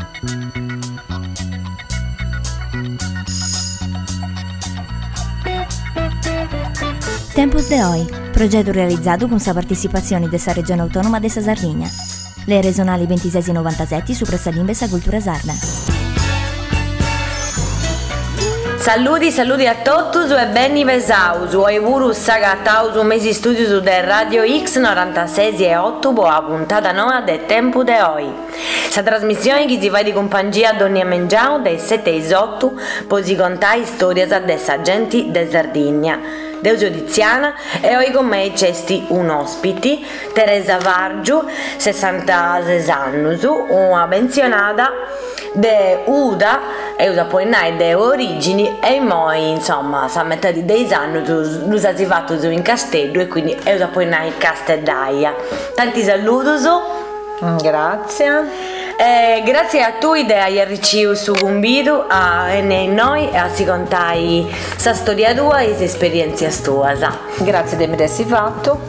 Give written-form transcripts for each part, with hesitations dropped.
Tempus de Oi, progetto realizzato con la partecipazione della Regione Autonoma della Sardegna. Le regionali 26 e 97 su Pressalimbe e Cultura Sarda. Saluti a tutti e benni vesaus. Oi vuru sagataus un mesi studio su del Radio X 96 e 8 boa puntata nuova del Tempo de Oi. Sa trasmissione che si fa di compagnia a Donnia Mengiao dai 7 e 8 poi si contai storie dessa gente de Sardegna. Deusio Tiziana e oggi con me c'è un ospite, Teresa Vargiu, 66 anni, una pensionata de Uda e usa poi de origini e poi insomma a metà di 10 anni lo si fatto in Castello e quindi e usa poi in Castellaia. Tanti saluti. Grazie. Grazie a tu di aver ricevuto su convito a noi a si contai sa storia tua e le esperienze tue. Grazie di aversi fatto.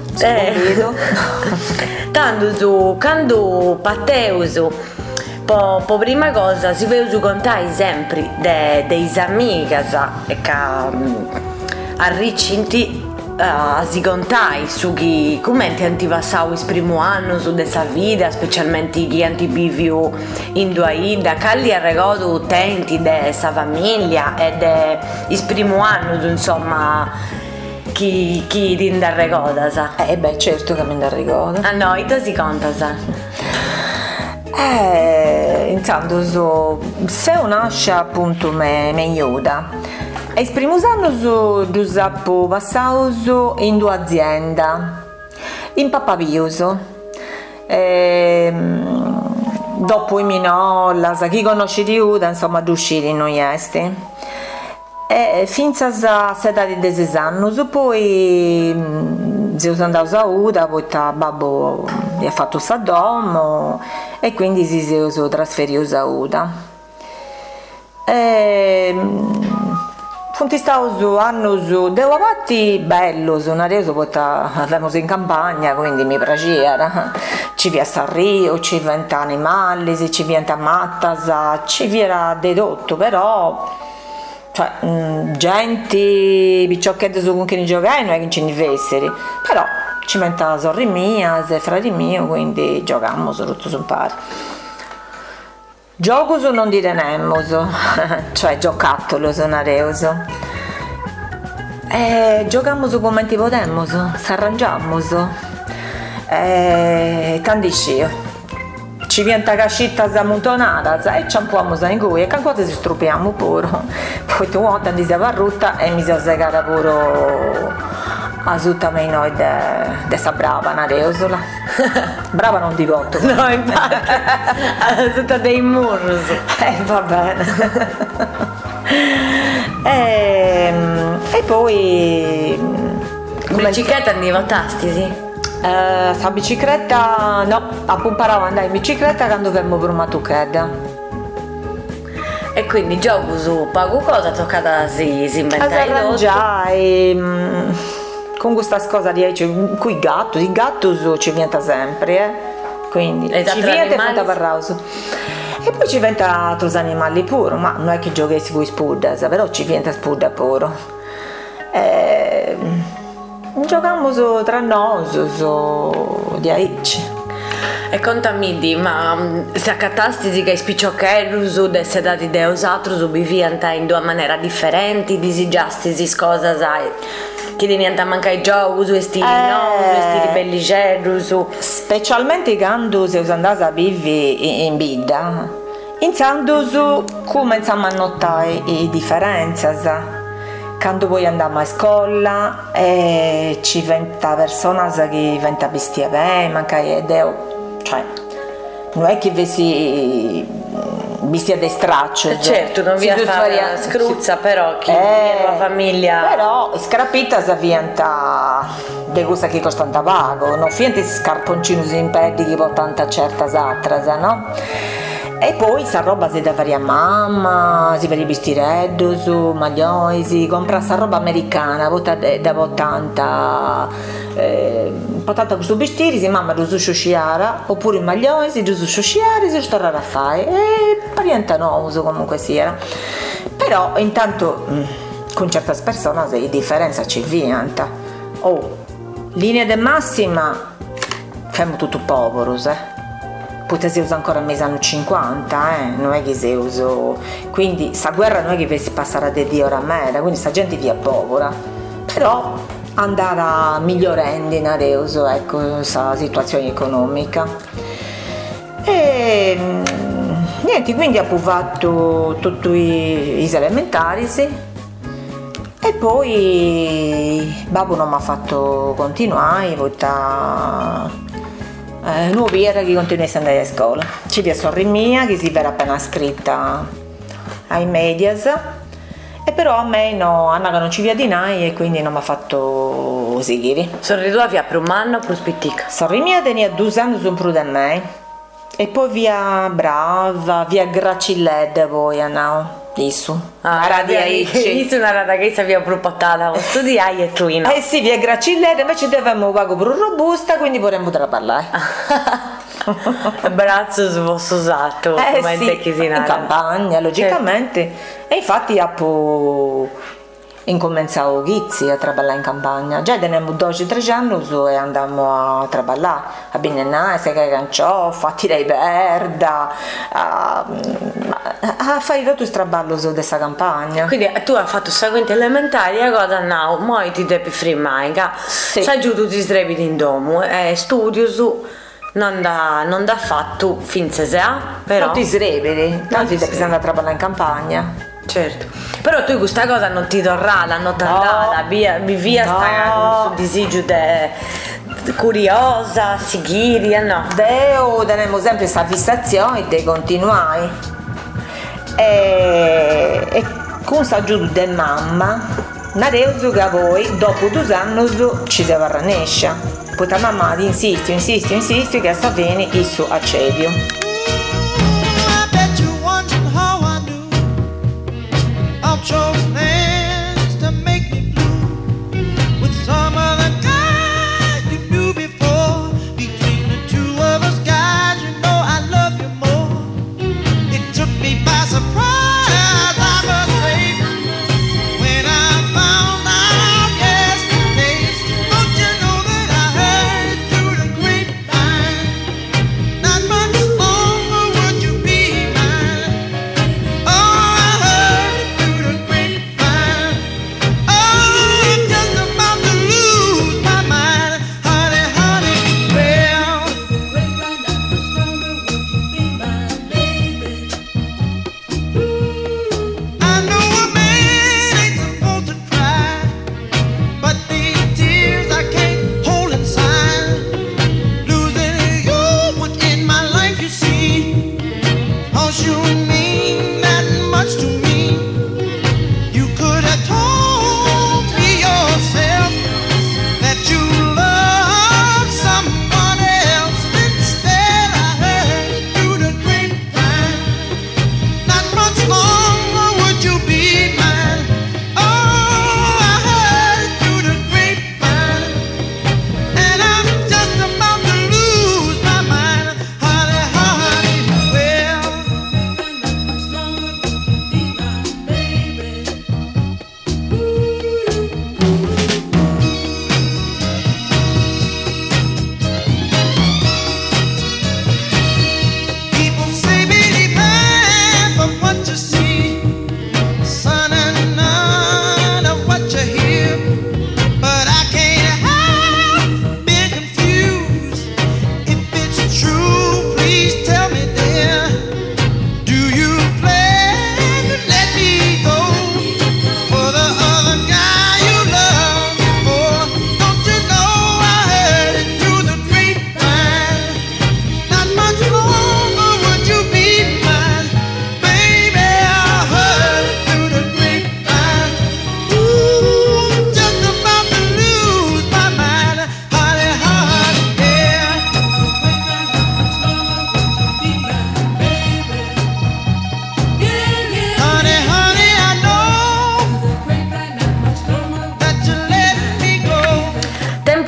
Tanto su quando parteuso po prima cosa si veu contai sempre dei amigas che arriccinti si contai su chi come ti passau il primo anno su dessa vita, specialmente chi antibiviu in Duaida, calli a regodo utenti dessa famiglia e il primo anno insomma chi ti da regoda sa. Certo che mi da regoda. A noi te si conta sa. Intanto se nasce appunto me aiuta. E il primo anno ho passato in due aziende, in Papaviuso. Dopo i minollas, chi conosce di Uda, insomma, d'uscire noi esti. E fino a l'età di 10 anni, poi sono andato a Uda, poi babbo ha fatto il domo e quindi si sono trasferiti a Uda. Funtistaus annos de una parte bellos, una reso porta avevamo in campagna, quindi mi piaceva. Ci via Sarrio, ci venta animali, ci venta mattas, ci viera de tutto, però cioè gente picciocchetto su con chi ne giocai non è che ci ne vesseri, però ci venta sorri mia, frati mio, quindi giocammo tutto su pari. Gioco non diremmo, cioè giocattolo sonareuso. Giocammo come ti potemmo, s'arrangiammo. Tanti scio. Ci viene cascitta zamontonata e ciampuamo in cui e quando si strupiamo pure. Poi tu tanti si avvarrutta e mi si segata pure a tutta me noi de sa brava una reusola. Brava non di voto. No, infatti. A tutta dei murros. Va bene. E poi come bicicletta andiamo a tasti, sì? Sta bicicletta no, imparavo ad andare in bicicletta quando avevamo per una tucchetta. E quindi gioco su pago cosa toccata si inventare con questa cosa di qui i gatti ci viene sempre, quindi ci viene tanto parrauso. E poi ci viene altri animali pure, ma non è che giochi con i spudda, però ci viene spudda pure. Giochiamo tra noi di aici. E contami ma se accatasti che i spiccioccherus desse dati deus altros viviano in due maniere differenti, disigiasti cosa sai che diventa manca i giochi, vestiti vestiti belligerus, specialmente quando si andava a vivere in vita, iniziando cominciamo a notare le differenze. Quando poi andiamo a scuola ci venta persone che diventa bestia manca cioè non è che vesi bestia di straccio, certo non vi fare scruzza però chi è la famiglia però scrapita si diventa de cosa che costa tanto pago non fiente scarponcini in piedi che po' tanta certa altra, no? E poi sta roba si deve fare a mamma, si vede vestireddo, su maglioni, si compra sta roba americana, da tanta patata questo bestieri, si mamma lo su sciara, oppure i maglioni, si su sciare, si storare a fare, e pariente noioso comunque sia. Però intanto con certe persone la differenza ci vienta. Linea di massima, famo tutto povero, potete si usa ancora mesi anni 50, non è che si usa, quindi sta guerra non è che si passerà di Dio a mera, quindi sta gente via povera, però andare a migliorare adesso, ecco, questa situazione economica. E niente, quindi ho provato tutti gli elementari, sì. E poi babbo non mi ha fatto continuare, non era che continuasse ad andare a scuola. Ci vi sorri mia che si era appena iscritta ai medias, e però a me no, Anna non ci via di nai e quindi non mi ha fatto seguire. Sorri tua via per un anno più spittica? Sorri mia tenia 2 anni su più di me, e poi via Brava, via Gracillette poi Anna. Isso. Isso una rada che si aveva proposta studiare e tu no. Sì, via Gracillette, invece dovevamo pago più robusta, quindi vorremmo parlare. Braccio su vostro usato, sì, in campagna, logicamente. E infatti ho incominciato a lavorare in campagna. Già teniamo 12-13 anni e andammo a lavorare a Biennale, a Canciofa, a tirare perda, a fare tutto il lavoro di questa campagna. Quindi tu hai fatto il seguente elementare e cosa no, poi ti devi frimare, sì. Sai giù tutti i strebiti in domo, studio su. Non da fatto fin a però non ti srebiti, tanto ti devi andare a lavorare in campagna. Certo, però tu questa cosa non ti torrà la notte andata, via sta disagio curiosa, seguire, no? Deo teniamo sempre questa fissazione di continuare, e con l'aiuto di mamma Nareuso che voi dopo 2 anni ci si varranescia. Poi la mamma insisti che sta bene il suo accedio.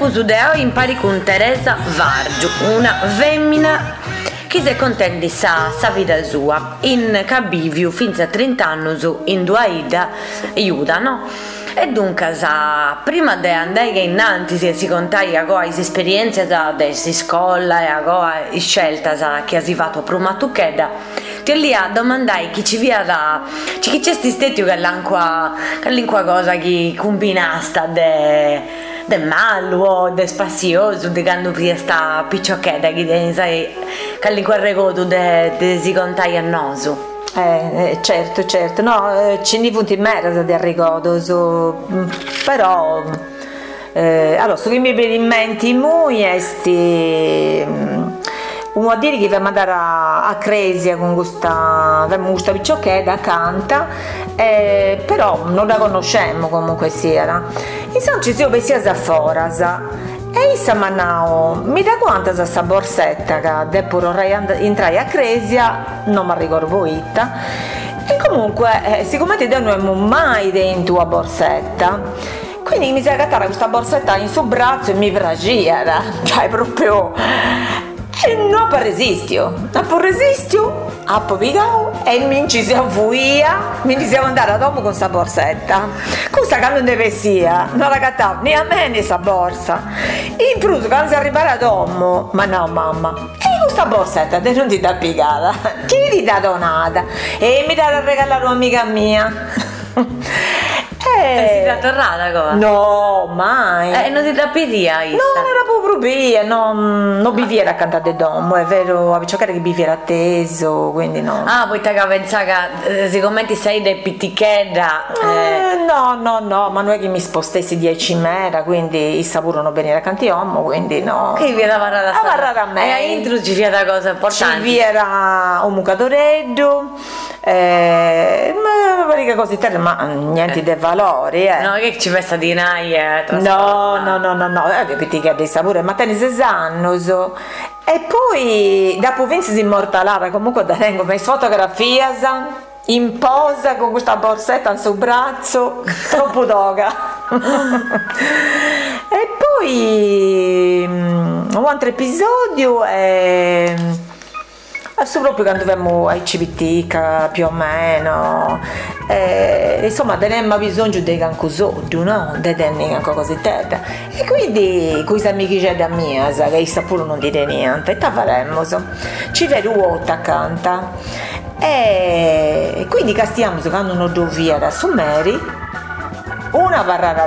su de oggi in pari con Teresa Vargiu, una femmina che si contenti sa vita sua, in cabiviu fin a 30 anni in due ida aiuta, no? E dunque, prima di andare innanzi si contaia con le esperienze della scuola e con le scelte che si fatto prima tu cheda, ti lì a domandare chi ci via da chi c'è stato qualunque cosa che combinasta de malo, de spazioso, de quando vi sta picciocchetta che sai qualunque regodo de si contai a noso. Certo, no, ci ne punti merda del ricordo, però allora, su che mi viene in mente muy uno a dire che dobbiamo andare a Cresia con questa picciocchetta canta, però non la conosciamo comunque sia. Insomma ci siamo pensiati a Forasa e issa manao mi da quanta questa borsetta che dopo entrai a Cresia non mi ricordo itta, e comunque siccome non abbiamo mai dentro la borsetta, quindi mi si agattava questa borsetta in sul braccio e mi piaceva, cioè proprio. E non resistio, appo pigao e mi ci siamo via, mi siamo andati a dopo con questa borsetta. Questa che non deve sia, non la cattavo né a me né questa borsa. In più quando si arrivava a dopo, ma no mamma, e questa borsetta non ti dà piegata, chi ti dà donata? E mi dà a regalare un'amica mia. Si è tornata cosa? No, mai. Non ti da pidia? No, era proprio via, non biviera a cantare domo, è vero, a giocare che biviera atteso, quindi no. Ah, poi te che pensava che siccome ti sei del pittichedda. No, ma non è che mi spostessi 10 mera, quindi il sapore non venire a cantiommo, quindi no. Che vi era varrata a varrata a me. E a intro ci viene da cosa importante. Ci viera un mucadoreddo, ma così terra, ma niente di valori, No, che ci fai sta di naia. No, che pittichedda di sapore, ma te ne 6 anni. E poi dopo Vinci si immortalava, comunque da tengo le fotografie in posa con questa borsetta sul braccio, troppo doga. E poi un altro episodio è proprio quando avevamo ai CBT più o meno, insomma abbiamo bisogno di cancusodio, no? Di tenere qualcosa di terra, e quindi questi amici da mia che issa pure non dire niente, e ta faremmo ci vedo vuota canta, e quindi castiamo quando non doviera su Mary una barrara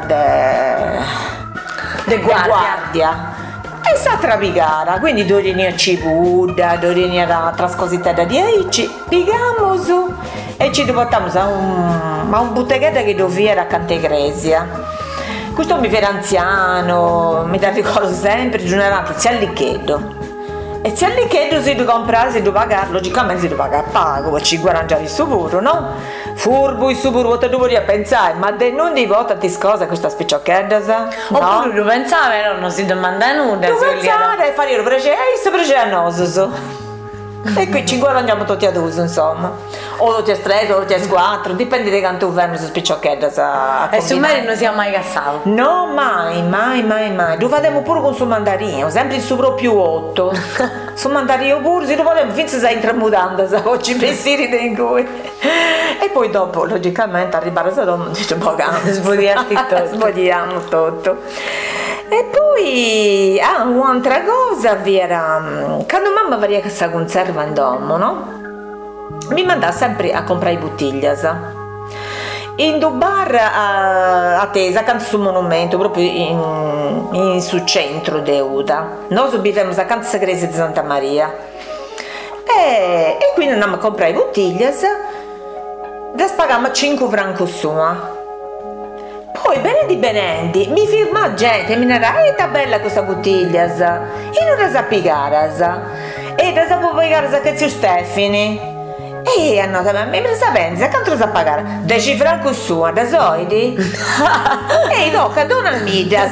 de guardia. E sa trapigara, quindi dorini a cibuda, dorini a trascosita da 10, pigamo su e ci portiamo a un botteghetto che doveva a Cantegresia. Questo mi era anziano, mi ricordo sempre, giornata, c'è allicchedo. E c'è allicchedo si deve comprare, si deve pagare, logicamente si deve pagare pago, ci guadagnare il suburo, no? Furbo il suburo, te dovevi pensare, ma non di volta ti scosa questa spicciocchetta, sa? Oppure tu pensavi, non si domanda nulla. Tu pensare, fare io prece a noso. E qui ci guadagniamo tutti ad uso, insomma. O tutti a 3 o tutti a 4, dipende da quanto verno su spicciocchetta. E su me non siamo mai cassato? No, mai. Lo facciamo pure con suo mandarino, sempre il suo proprio 8. Su mandarino pure, si lo facciamo finché si intramutando, oggi pensieri dei cui. E poi dopo, logicamente, arrivare a Sodoma, dice sbodiamo tutto. E poi un'altra cosa era quando mamma veniva a questa conserva in domo, no? Mi mandava sempre a comprare bottiglie in due bar a Tesa, accanto sul monumento, proprio sul centro di Uda. Noi subivamo accanto alla chiesa di Santa Maria e quindi andiamo a comprare bottiglie da pagare 5 franchi sua. Poi benendi mi firma gente, mi dirà è bella questa bottiglia, e non la sa piegare, e la sa piegare che c'è Stefani. E hanno detto a me, mi sa pensa, quanto sa pagare? 10 franchi su, da soldi? E tocca, dona media,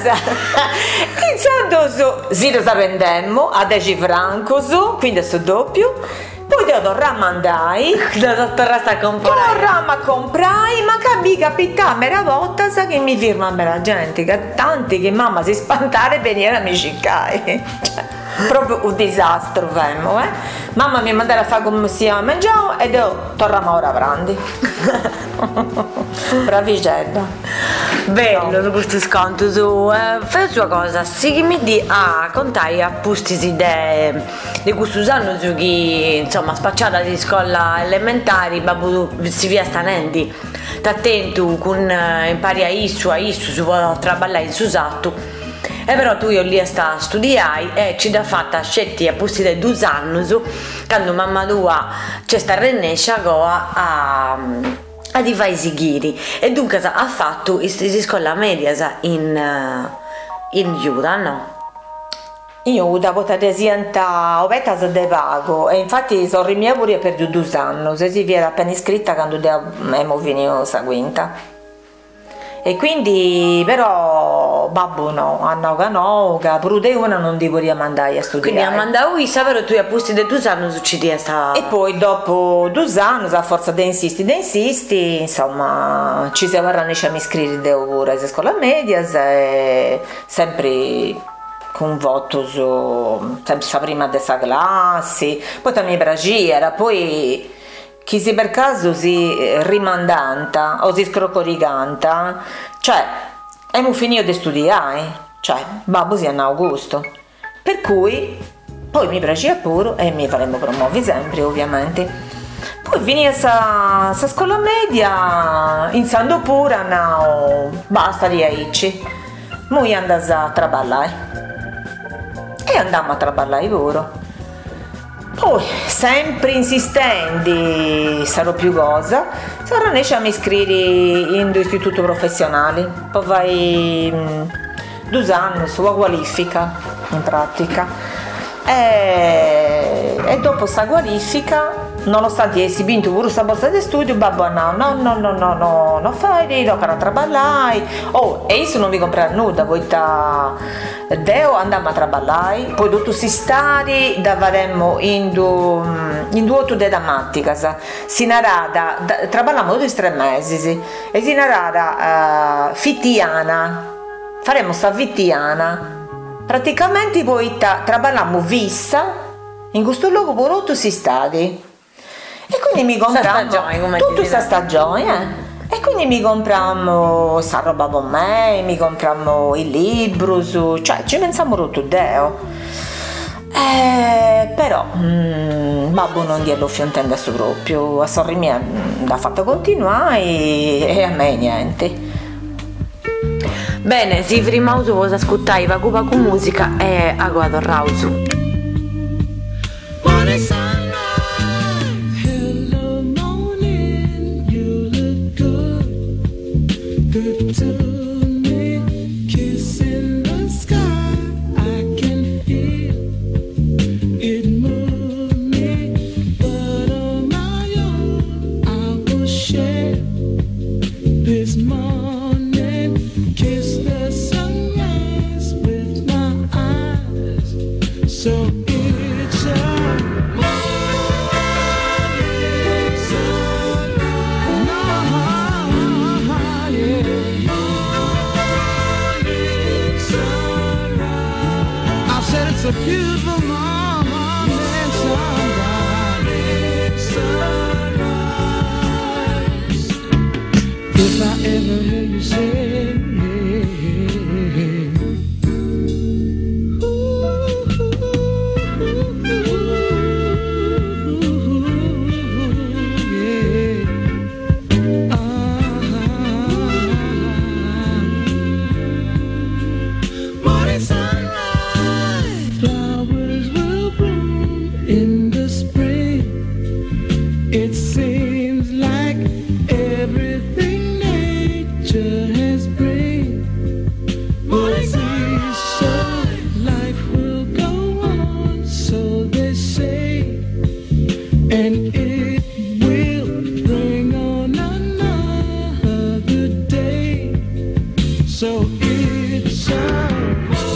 intanto si lo vendemmo a 10 franchi su, quindi su doppio, Poi te torrammo andai, tornaste a comprare. torrammo a comprare, ma che mi capitava una volta sa che mi firmava la gente, che tanti che mamma si spantare e venire a mi ciccare. Cioè, proprio un disastro fermo, Mamma mi mandava a fare come si mangiavo e io tornavo ora prandi. Bravicetta. Bello, no. Questo sconto su fai la sua cosa, sì che mi di contai appusti di questo anno su chi insomma spacciata di scuola elementari babbo si via stanenti t'attento con impari a issu si può traballare in susatto. E però tu io lì a studiai e ci da fatta scetti a posti dei 2 anni quando mamma tua c'è sta rennescia a di fare i sigiri e dunque ha fatto questa scuola media in Giuda, no? Io da potete sienta ovetas de pago e infatti sono rimia pure per 2 anni se si viene appena iscritta quando abbiamo finito la quinta. E quindi però babbo no, a Nauga pure una non ti volevo mandare a studiare. Quindi a mandare Isa però tu hai posti di 2 anni succedi sta. E poi dopo 2 anni a forza di insisti, insomma ci si vorranno a iscrivere pure a scuola media e sempre con voto sempre prima della classe, poi mi piaceva, poi chi si per caso si rimandanta o si scrocoricanta, cioè abbiamo finito di studiare, cioè babbo si è in Augusto, per cui poi mi piaceva pure e mi faremo promuovere sempre ovviamente. Poi finita sa scuola media, iniziando pure basta di aici, noi andiamo a traballare e andiamo a traballare pure. Poi, sempre insistenti, sarò più cosa, sarò riesci a mi iscrivere in 2 istituti professionali, poi vai 2 anni sulla qualifica in pratica e dopo questa qualifica, nonostante essi vinto pure questa borsa di studio, babbo no fai, tocca a traballare, e io non mi comprare nulla, poi Deo andiamo a traballare, poi tutto si stare da faremmo in 2 di matematica, si narada, traballammo tutti 3 mesi, e si narada fittiana, faremmo sta fittiana, praticamente poi traballammo vissa, in questo luogo pure tutto si stati, e quindi mi comprammo tutta questa stagione, e quindi mi comprammo sta roba con me, mi comprammo i libri, cioè ci pensiamo tutto Deo. Però babbo non glielo fiantende su proprio, a sorri mia l'ha fatto continuare e a me niente. Bene, si prima uso cosa ascoltai va con musica e a guardo rausu.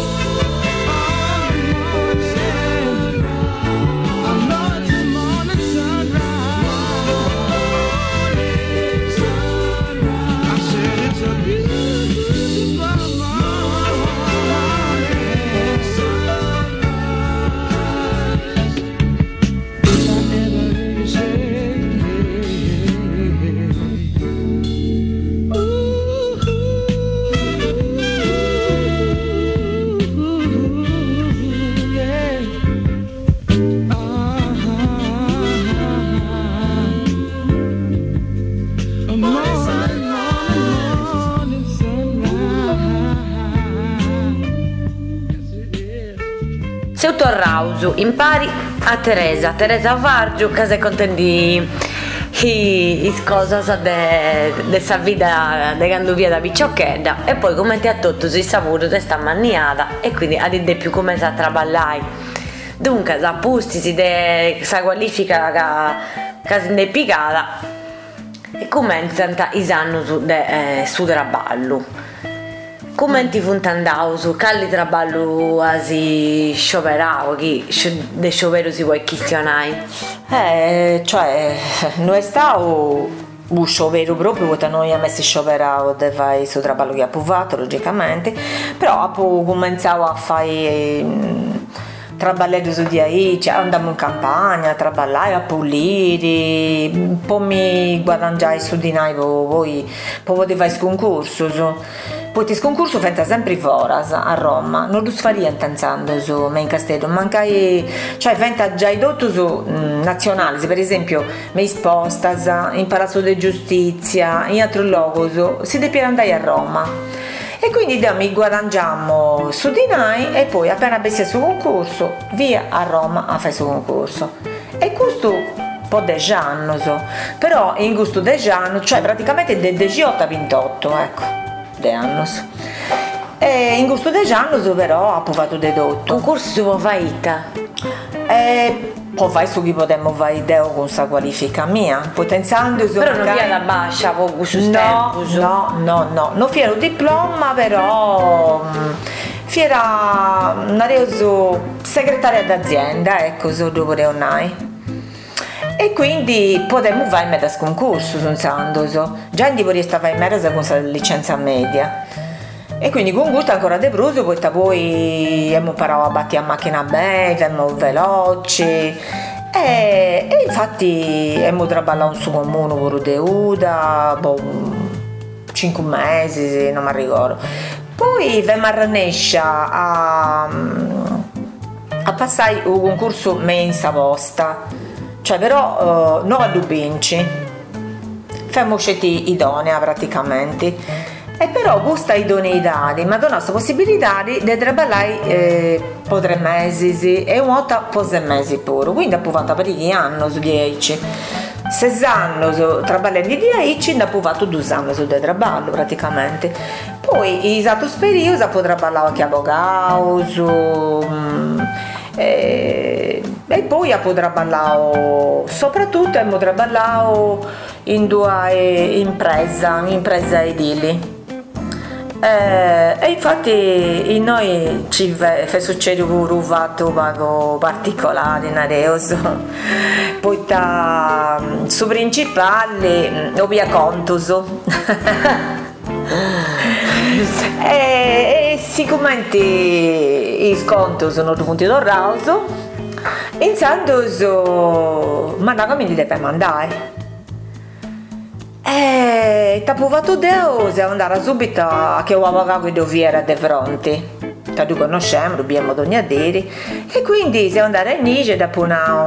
Morning tutto rausu, impari a Teresa Vargiu, che sei contenti i cose de sa vita de quando via da picciocchedda, e poi come ti ha tutto si saputo te sta manniata, e quindi a di più come sa traballai. Dunque sa pusti de sa qualifica che si indepicata, e cominciano i anni su traballo. Come ti funtandau su calli traballo asi scioperavo, chi de sciopero si può questionare? Cioè, non è stato un sciopero proprio, perché noi abbiamo messo scioperato de fare su traballo che ha provato, logicamente, però poi cominciavo a fare traballare su di ahí, cioè andavo in campagna a traballare, a pulire, poi mi guadagnai su di noi, poi potevo fare concorso. Poi ti sconcorso fenta sempre fuori a Roma, non lo faria intenzando su me in castello, mancai, cioè fenta già i dotto su nazionali, per esempio mi sposta in Palazzo di Giustizia, in altro luogo, si deve andare a Roma. E quindi mi guadagniamo su di noi e poi appena bessia su concorso, via a Roma a fare su concorso. E questo un po' 10 anni, però in questo 10 anni, cioè praticamente del 18 a 28, ecco. Anni. E in questo 10 anni però ha provato di tutto. Concorso si può fare? Può fare su chi potremmo fare idea con questa qualifica mia, potenziando però non via da bascia poco su no, non fiero diploma, però fiera una segretaria d'azienda, ecco, so dopo Reonai. E quindi potremmo fare in mezzo a concorso, già in vorrei stare in mezzo con la licenza media. E quindi con gusto ancora de pruso, poi abbiamo imparato a battere a macchina bene, siamo veloci. E infatti abbiamo lavorato su comune pure de Uda, 5 mesi, non mi ricordo. Poi abbiamo arrenescia a passare un concorso mensa posta. Cioè però non a Dubinci, siamo scelti idonea praticamente, e però questa idoneità mi ha dato la possibilità di lavorare per 3 mesi e una volta per 6 mesi pure, quindi ho provato per gli anni su 10. 6 anni lavorando di 10, ho provato 2 anni su di lavoro praticamente. Poi in altri periodi ho lavorato anche a avvocato, e poi ho lavorato, soprattutto ho lavorato in 2 imprese edili. E infatti in noi ci succede pure un fatto poco particolare in adesso, poi su principale lo via contuso. E sicuramente i sconti sono punti d'orrauso, intanto ma non mi deve mandare. Ti ha provato Deo, siamo andati subito a che ho avvocato di Oviera di fronte, che tu conosciamo, dobbiamo dognadere, e quindi siamo andati a Nice dopo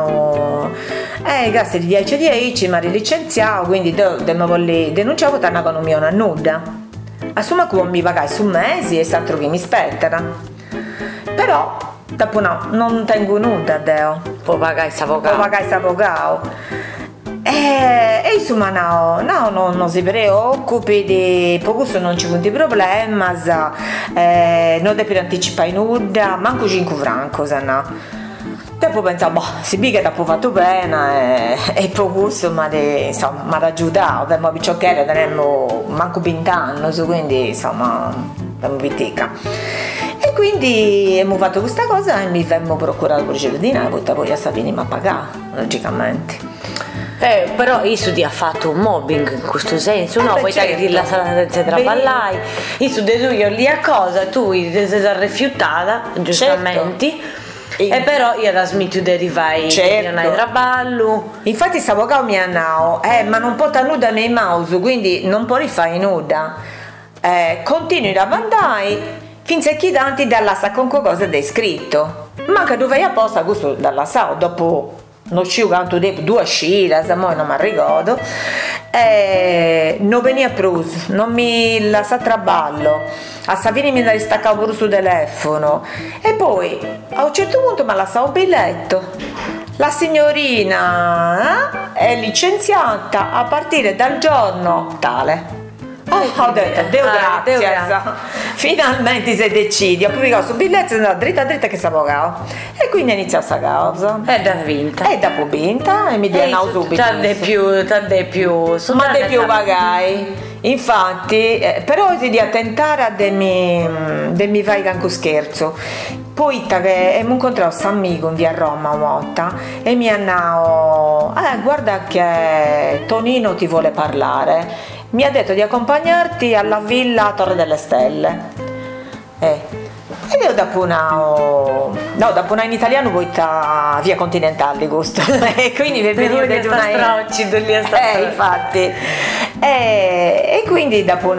grazie di 10 mi ha licenziato, quindi devo denunciare per un'economia una nuda. Assuma come mi pagai su mesi e s'altro che mi spettera, però dopo non tengo nuda Deo, può pagare s'avvocato. E insomma non si preoccupi di questo, non ci sono problemi, non devi anticipare nuda, manco 5 franchi, no. Dopo pensavo, si biga da fatto bene e per questo mi ha aiutato, abbiamo picciocchera, teniamo manco 20 anni, quindi insomma abbiamo vitica. E quindi abbiamo fatto questa cosa e mi abbiamo procurato per giardinare, poi a Savini mi ha pagato, logicamente. Però Isu ti ha fatto un mobbing in questo senso, no? Poi certo. Che la sala se traballai, Isu de tu io lì a cosa, tu ti sei rifiutata, giustamente. Certo. E però io da smetto di rifare, certo. Non hai traballo. Infatti stavo avvocato mi ha detto, ma non può nuda nei mouse, quindi non può rifare nuda. Continui a andare finché chi tanti dalla sa con qualcosa di scritto. Manca dove apposta questo dalla sa, dopo non sciu quanto tempo, 2 sciras, mo non mi ricordo, non veniva prus, non mi lascia traballo, a Savini mi staccava pure sul telefono, e poi a un certo punto mi ha lasciato un biglietto. La signorina è licenziata a partire dal giorno tale. Ho detto, Deo grazie, finalmente si decide. Ho pubblicato su biglietto e sono andata dritta che si pagava. E quindi è iniziata questa causa. E da vinta. E dopo vinta e mi diano subito. T'ha di più. Ma di più pagai. Infatti, però si di attentare a de mi vai anche scherzo. Poi che abbiamo incontrato questo amico in via Roma una volta e mi hanno guarda che Tonino ti vuole parlare. Mi ha detto di accompagnarti alla villa Torre delle Stelle. E io dopo una in italiano poi via Continentale gusto. E quindi venivo di una infatti. E quindi dopo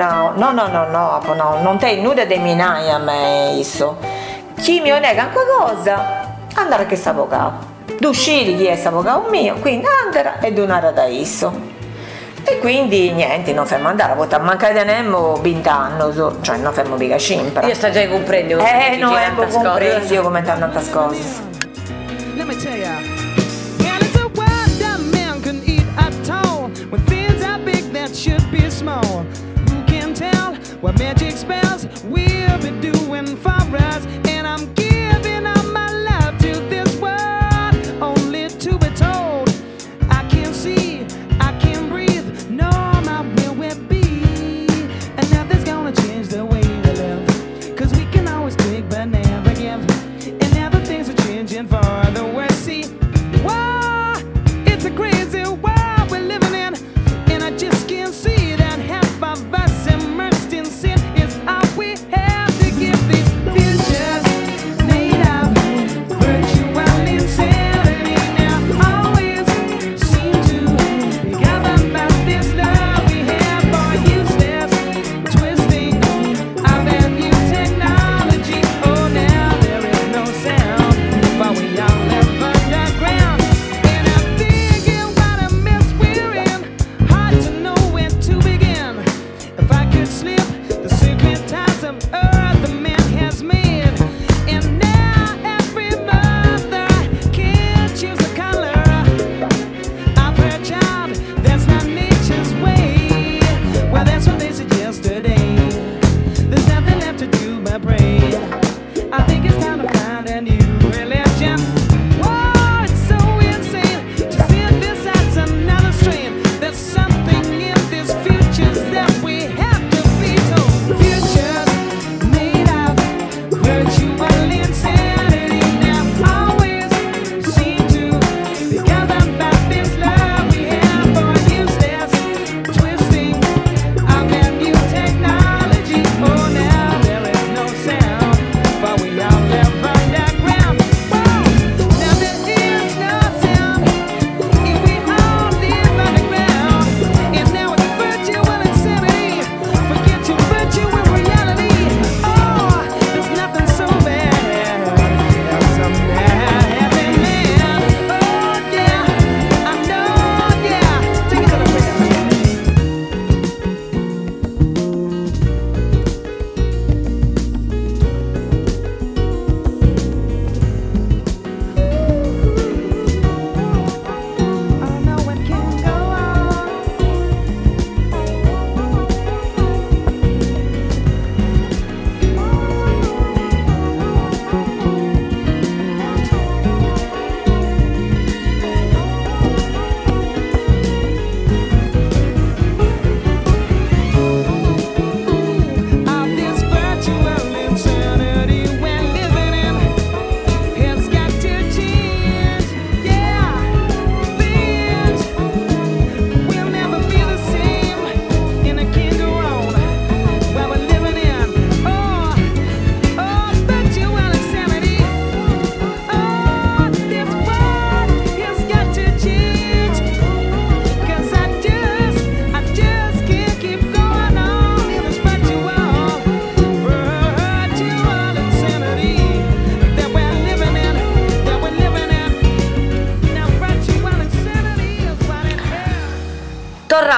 non te nuda de minai a me isso. Chi mi nega qualcosa andare che s'avvocato. D'uscire chi è s'avvocato mio, quindi andare e donare da isso. E quindi niente, non fermo andare, a mancare di nemmeno 20 anni, cioè non fermo mica sempre. Io sto già comprendendo. Non è comprendendo io come tante cose. Let me tell ya, and it's a word that man can eat at all. When things are big that should be small. Who can tell what magic spells we'll be doing for us? And I'm giving up my love to this world, only to be told I can't see, I can't breathe. No, my will be, and nothing's gonna change the way we live. 'Cause we can always take but never give, and now the things are changing for the worse. See, wow, it's a crazy world we're living in, and I just can't see that half of us immersed in sin is our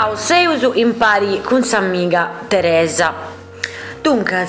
Ciao, Seus impari con s'amiga Teresa. Dunque,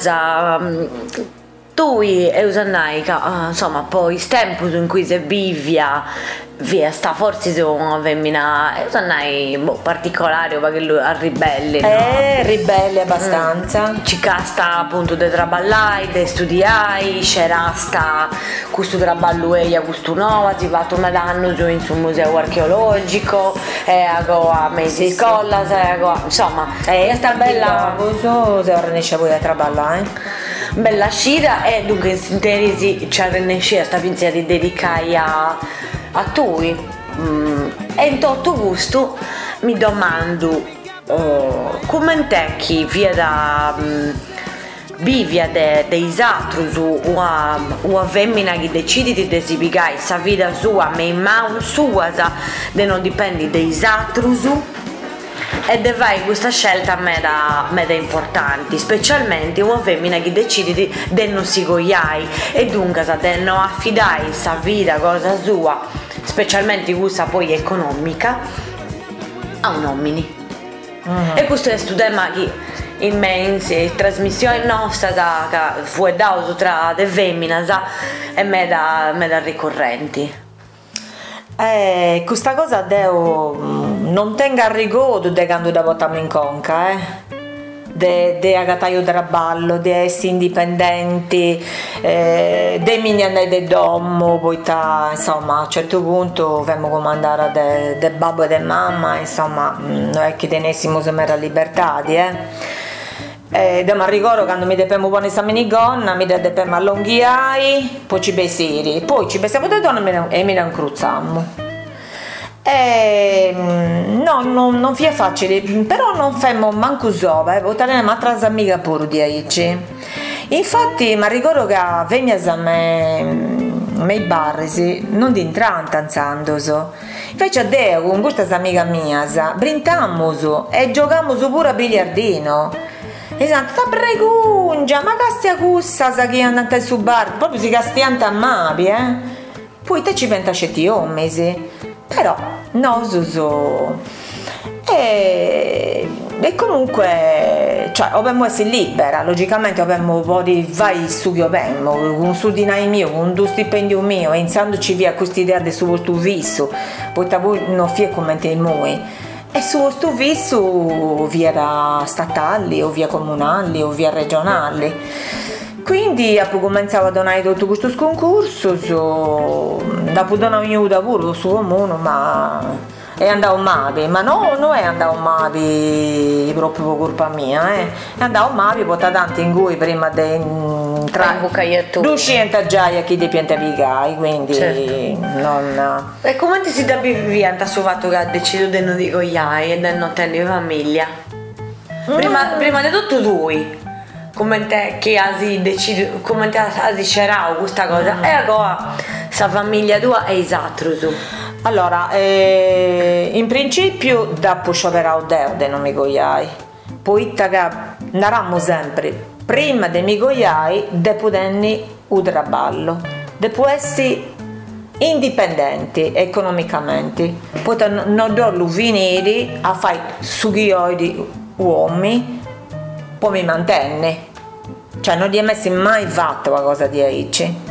tu e Usannaica, insomma, poi il tempo in cui si vivia, via sta forse sono una femmina, Usannai particolare, perché lui è ribelle, no? Ribelle abbastanza. Ci casta appunto de traballai, de studiai, c'era sta questo traballo e questo nuovo, si fatto un anno in sul museo archeologico, a mesi scuola, insomma, sta bella. Cosa se ora ne c'è voi a traballare? Bella scita e dunque in sintesi ci arrennesce sta pinzia di dedicare a tui e in tutto gusto mi domando come te chi via da vivia dei satrus o a femmina che decidi di desibigare sa vita sua ma in mano sua de non dipendi dei satrus e de fai questa scelta meda importante, specialmente una femmina che decide di non si goiai e dunque de non affidai sa vita cosa sua, specialmente questa poi economica, a un uomini. E questo è un tema che immense trasmissioni nostre che fu dato tra le femmine e meda ricorrenti. Questa cosa devo non tenga a ricordo de quando da votiamo in conca, de agataio traballo, de essere indipendenti, de mini andai de domo, poi insomma a un certo punto abbiamo comandare de babbo e de mamma, insomma non è che tenessimo sempre la libertà, mi ricordo quando mi depemo buone sta minigonna, mi depemo allunghiai, poi ci besiri, poi ci besiamo da donna e mi incruzzammo. No, non è facile, però non famo manco sova, votare un'altra amica pure di aici. Infatti mi ricordo che venias a me barrisi non di entrante anzandoso. Invece a Deo con questa amica mia brintammoso e giocammoso pure a biliardino. Esatto, sta pregungia, ma castia cussa sa che è andata su bar, proprio si castianta a mapi, Poi te ci penta scetti mesi, però no, e comunque, cioè, dobbiamo essere libera, logicamente dobbiamo poi vai su che abbiamo, un sudinai mio, un due stipendio mio, e iniziandoci via questa idea del suo viso, poi non fie come te noi. E su questo viso via statali o via comunali o via regionali, quindi ho cominciato a donare tutto questo concorso, dopo donare un lavoro su comune, ma è andato male, ma no, non è andato male proprio per colpa mia, è andato male perché tanti in cui prima di entrare 200 giaia chi dipende pigai, quindi certo. Non. E come ti si dà via sul fatto che ha deciso di non dicogliare e di non tenere famiglia? Prima di tutto tu come te che hai deciso, come te hai scelto questa cosa e ora sa famiglia tua è esatto tu. Allora, in principio dopo scioperò Deo de non mi goiai, poi andiamo sempre prima di mi goiai dopo denni un traballo, dopo essere indipendenti economicamente, poi non devo venire a fare sughioi di uomini, poi mi mantenne, cioè non gli ho messi mai fatto una cosa di aici.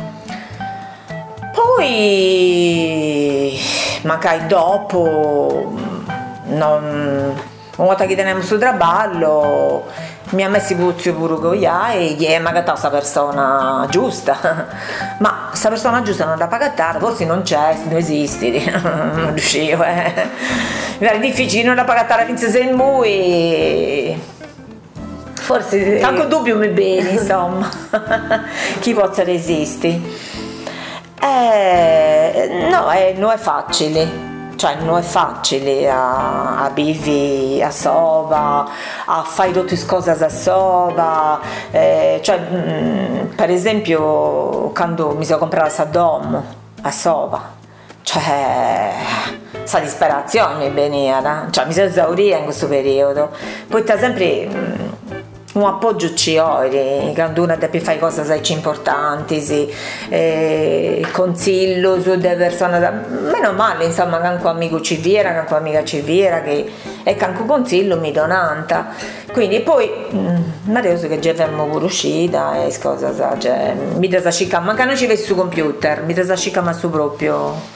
Poi magari dopo una volta che teniamo sul traballo mi ha messo puzio pure goia e gli è magari questa persona giusta, ma questa persona giusta non da pagattare, forse non c'è, non esiste, non riuscivo, era difficile non da pagattare finché sei lui, forse anche dubbio mi bene, insomma, chi possa resistere. No, non è facile, cioè non è facile a vivere a Sova, a fare tutte le cose a Sova, cioè per esempio quando mi sono comprata questa domo a Sova, cioè questa disperazione mi veniva, cioè mi sono esaurita in questo periodo, poi sempre un appoggio ci ora, quando uno deve fare cose importanti, consiglio su delle persone, meno male insomma che anche un amico ci viera, che anche un'amica ci viera, che anche consiglio mi donanta, quindi poi Matteo che già abbiamo pure uscita e cosa, cioè, mi da scicca, ma che non ci vedi su computer, mi da scicca ma su proprio.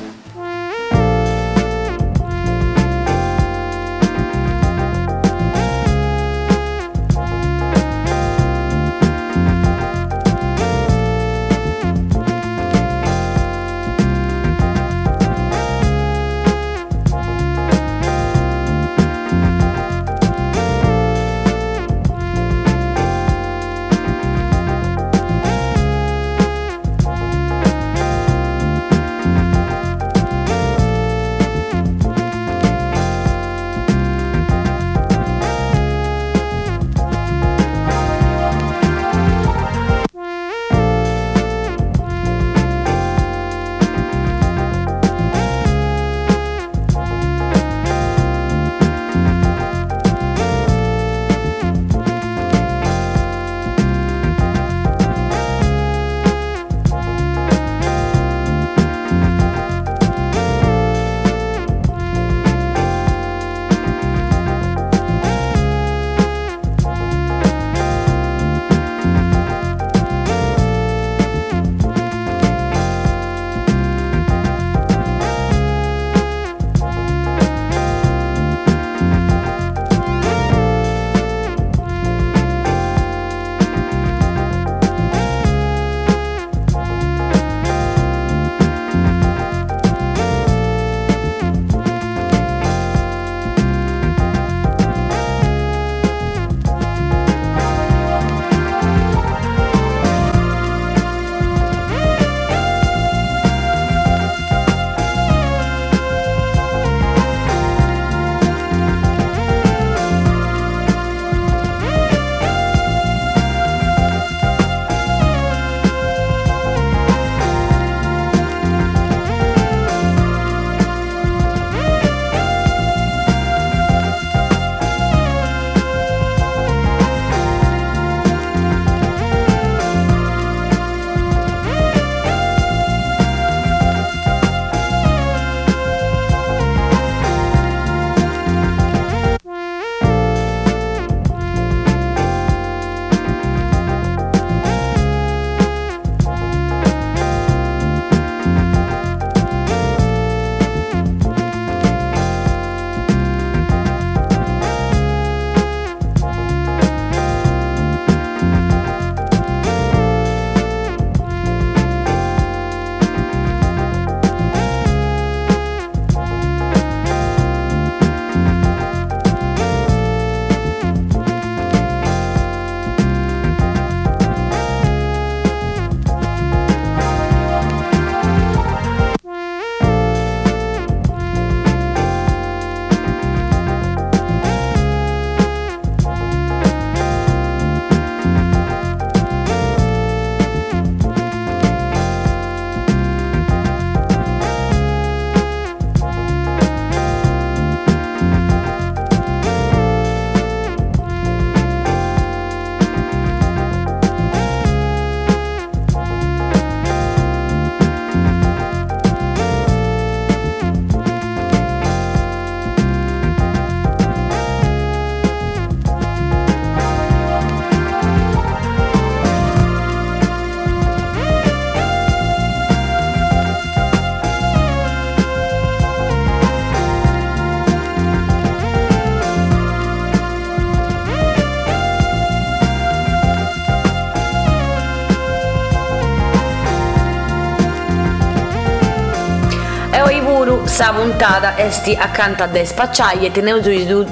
Sa puntata esti accanto a de spacciaglie tenevo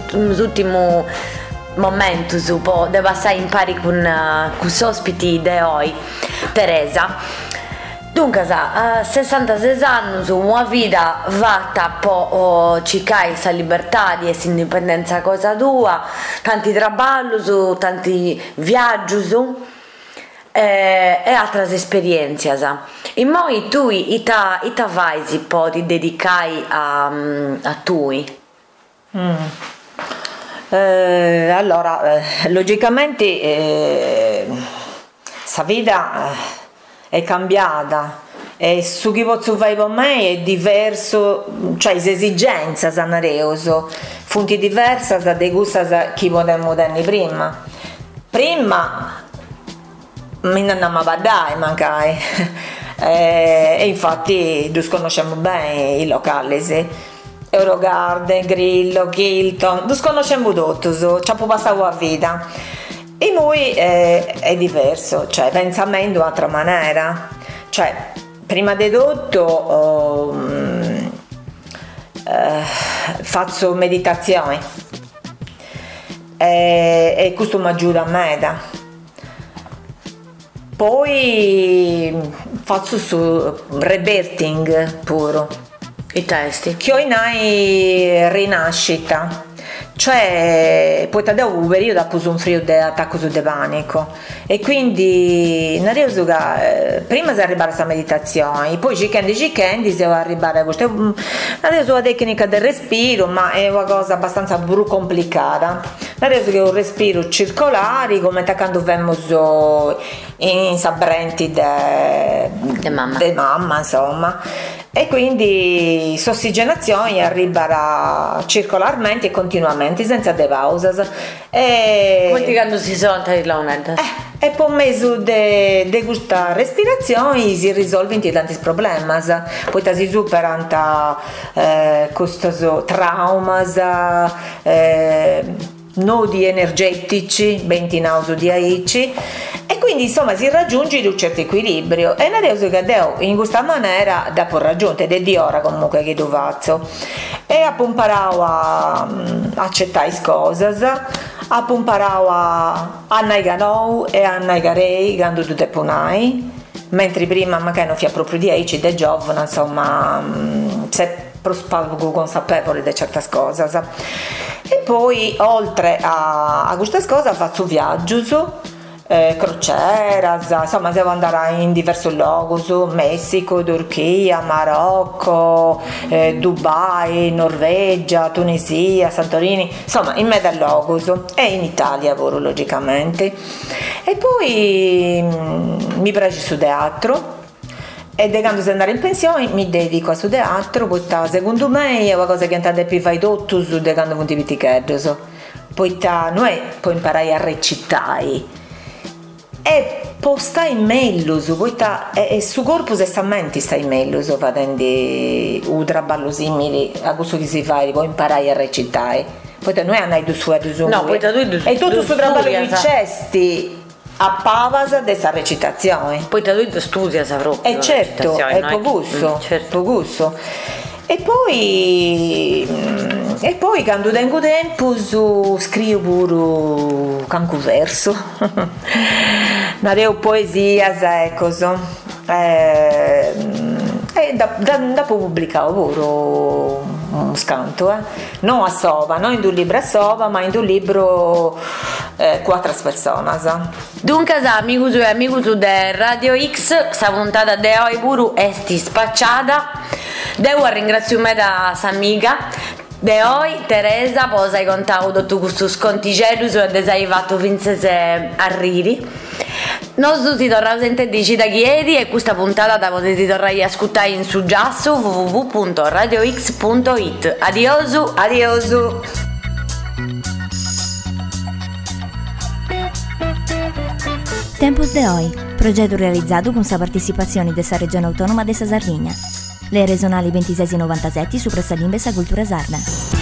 l'ultimo momento su po de passare in pari con ospiti de oggi Teresa. Dunque, a 66 anni, una vita fatta per cercare la libertà e l'indipendenza cosa tua, tanti lavori, tanti viaggi e altre esperienze. E poi tu ita vai si può dedicare a tui? Allora, logicamente sa vita è cambiata e su chi posso fare con me è diverso, cioè le esigenze sono funti diverse da gusta chi potremmo tenere prima mi andiamo a badare mancai e infatti noi conosciamo bene i locali, sì. Eurogarden, Grillo, Hilton, noi conosciamo tutti, ci abbiamo passato la vita e noi è diverso, cioè pensiamo in un'altra maniera, cioè prima di tutto faccio meditazione e questo mi aiuta a me. Poi faccio su rebirthing puro, I testi. che ho in rinascita, cioè poi da un periodo ha preso un frio di attacco di panico e quindi non riesco prima si arrivare a questa meditazione, poi si devo arrivare a questa adesso la tecnica del respiro, ma è una cosa abbastanza complicata. Adesso che un respiro circolare come quando vemos in sabrenti de mamma insomma, e quindi l'ossigenazione arriva circolarmente e continuamente senza de pausas Quanti quando si sono di Leonard? e per mezzo di questa respirazione si risolvono tanti problemi, poi si superano questi traumas, nodi energetici, bentinauso di aici, e quindi insomma si raggiunge un certo equilibrio e adesso che devo in questa maniera dopo raggiunto ed è di ora comunque che tu faccio e ho imparato a accettare le cose, ho imparato a naiganou e a naigarei quando tu te punai, mentre prima magari non fia proprio di aici de giovane insomma se poco consapevole di certe cose. E poi oltre a queste cose faccio viaggi, crociera, insomma devo andare in diversi luoghi, Messico, Turchia, Marocco, Dubai, Norvegia, Tunisia, Santorini, insomma in mezzo luoghi e in Italia lavoro logicamente. E poi mi piace su teatro e quando si andare in pensione mi dedico a su teatro, poi secondo me è una cosa che andate più fai tutto su quando vuoi vitichetti, poi non è poi imparare a recitare e poi stai meglio, poi e su corpo se mente stai meglio facendo un traballo simile a questo che si fa, poi imparare a recitare, poi non è andare due su no, poi tu e tutto questo traballo che cesti a pavasa dessa recitazione. Poi da lui studia sa proprio. E certo, è poco gusto. E poi quando tengo tempo scrivo pure canco verso. Nareo poesia e così. E dopo pubblicavo pure un scanto, non a sova, non in un libro a sova, ma in un libro quattro persone. Dunque, amici e amici di Radio X, questa puntata di oggi pure è spacciata. Devo ringraziare da amica di oggi, Teresa, poi hai contato tutto questo sconticello che hai fatto finché arrivi. Noi ti torniamo sempre di da chiedi e questa puntata la potete tornare a ascoltare in su già su www.radiox.it. Adiosu. Tempus de Hoy, progetto realizzato con la partecipazione della Regione Autonoma della Sardegna. Le regionali 26 e 97 su Pressalimbe sa Cultura Sarda.